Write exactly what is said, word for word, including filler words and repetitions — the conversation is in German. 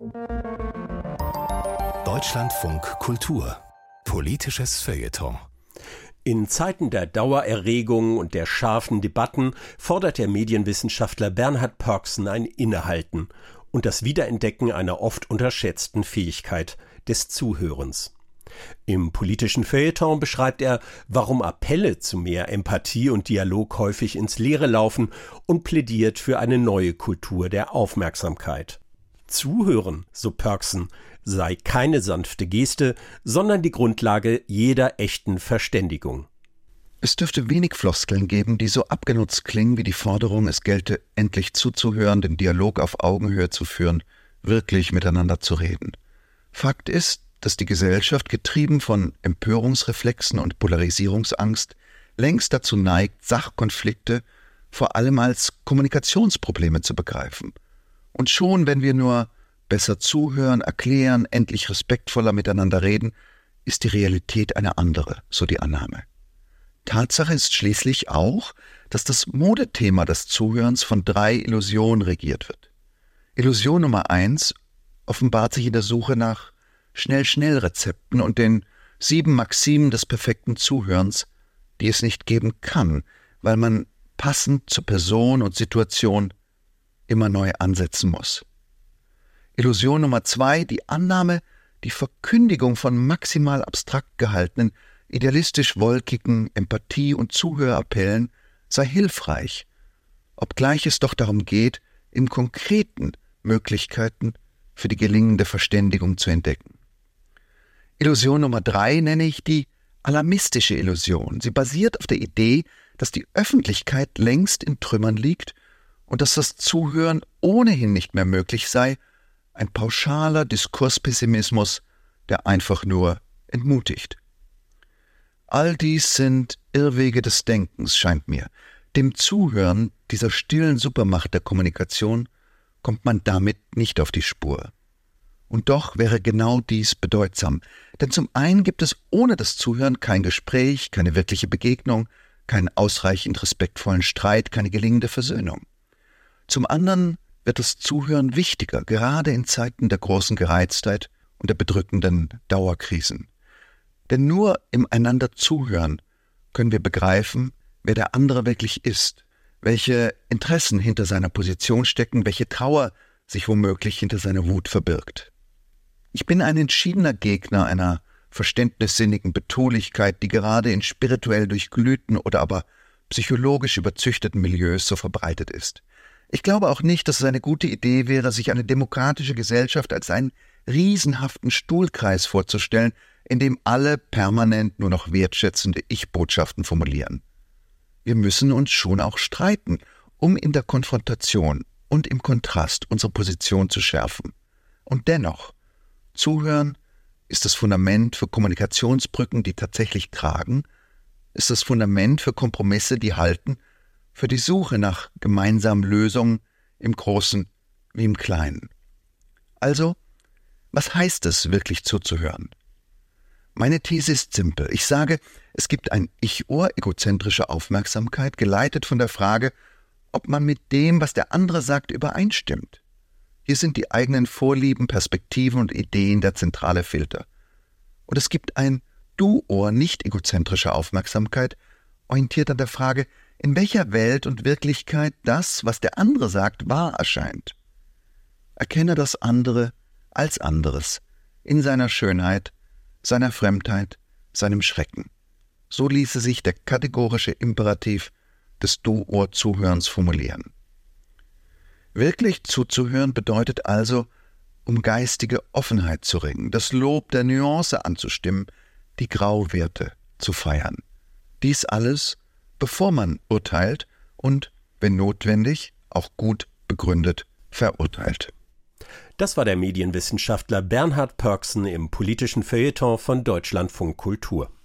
Deutschlandfunk Kultur. Politisches Feuilleton. In Zeiten der Dauererregung und der scharfen Debatten fordert der Medienwissenschaftler Bernhard Pörksen ein Innehalten und das Wiederentdecken einer oft unterschätzten Fähigkeit des Zuhörens. Im politischen Feuilleton beschreibt er, warum Appelle zu mehr Empathie und Dialog häufig ins Leere laufen und plädiert für eine neue Kultur der Aufmerksamkeit. Zuhören, so Pörksen, sei keine sanfte Geste, sondern die Grundlage jeder echten Verständigung. Es dürfte wenig Floskeln geben, die so abgenutzt klingen wie die Forderung, es gelte endlich zuzuhören, den Dialog auf Augenhöhe zu führen, wirklich miteinander zu reden. Fakt ist, dass die Gesellschaft, getrieben von Empörungsreflexen und Polarisierungsangst, längst dazu neigt, Sachkonflikte vor allem als Kommunikationsprobleme zu begreifen. Und schon, wenn wir nur besser zuhören, erklären, endlich respektvoller miteinander reden, ist die Realität eine andere, so die Annahme. Tatsache ist schließlich auch, dass das Modethema des Zuhörens von drei Illusionen regiert wird. Illusion Nummer eins offenbart sich in der Suche nach Schnell-Schnell-Rezepten und den sieben Maximen des perfekten Zuhörens, die es nicht geben kann, weil man passend zur Person und Situation immer neu ansetzen muss. Illusion Nummer zwei, die Annahme, die Verkündigung von maximal abstrakt gehaltenen, idealistisch wolkigen Empathie- und Zuhörappellen sei hilfreich, obgleich es doch darum geht, im Konkreten Möglichkeiten für die gelingende Verständigung zu entdecken. Illusion Nummer drei nenne ich die alarmistische Illusion. Sie basiert auf der Idee, dass die Öffentlichkeit längst in Trümmern liegt und dass das Zuhören ohnehin nicht mehr möglich sei, ein pauschaler Diskurspessimismus, der einfach nur entmutigt. All dies sind Irrwege des Denkens, scheint mir. Dem Zuhören dieser stillen Supermacht der Kommunikation kommt man damit nicht auf die Spur. Und doch wäre genau dies bedeutsam. Denn zum einen gibt es ohne das Zuhören kein Gespräch, keine wirkliche Begegnung, keinen ausreichend respektvollen Streit, keine gelingende Versöhnung. Zum anderen wird das Zuhören wichtiger, gerade in Zeiten der großen Gereiztheit und der bedrückenden Dauerkrisen. Denn nur im einander Zuhören können wir begreifen, wer der andere wirklich ist, welche Interessen hinter seiner Position stecken, welche Trauer sich womöglich hinter seiner Wut verbirgt. Ich bin ein entschiedener Gegner einer verständnissinnigen Betulichkeit, die gerade in spirituell durchglühten oder aber psychologisch überzüchteten Milieus so verbreitet ist. Ich glaube auch nicht, dass es eine gute Idee wäre, sich eine demokratische Gesellschaft als einen riesenhaften Stuhlkreis vorzustellen, in dem alle permanent nur noch wertschätzende Ich-Botschaften formulieren. Wir müssen uns schon auch streiten, um in der Konfrontation und im Kontrast unsere Position zu schärfen. Und dennoch, Zuhören ist das Fundament für Kommunikationsbrücken, die tatsächlich tragen, ist das Fundament für Kompromisse, die halten, für die Suche nach gemeinsamen Lösungen im Großen wie im Kleinen. Also, was heißt es, wirklich zuzuhören? Meine These ist simpel. Ich sage, es gibt ein Ich-Ohr, egozentrische Aufmerksamkeit, geleitet von der Frage, ob man mit dem, was der andere sagt, übereinstimmt. Hier sind die eigenen Vorlieben, Perspektiven und Ideen der zentrale Filter. Und es gibt ein Du-Ohr, nicht egozentrische Aufmerksamkeit, orientiert an der Frage, in welcher Welt und Wirklichkeit das, was der andere sagt, wahr erscheint. Erkenne das andere als anderes, in seiner Schönheit, seiner Fremdheit, seinem Schrecken. So ließe sich der kategorische Imperativ des Du-Ohr-Zuhörens formulieren. Wirklich zuzuhören bedeutet also, um geistige Offenheit zu ringen, das Lob der Nuance anzustimmen, die Grauwerte zu feiern. Dies alles, bevor man urteilt und, wenn notwendig, auch gut begründet verurteilt. Das war der Medienwissenschaftler Bernhard Pörksen im politischen Feuilleton von Deutschlandfunk Kultur.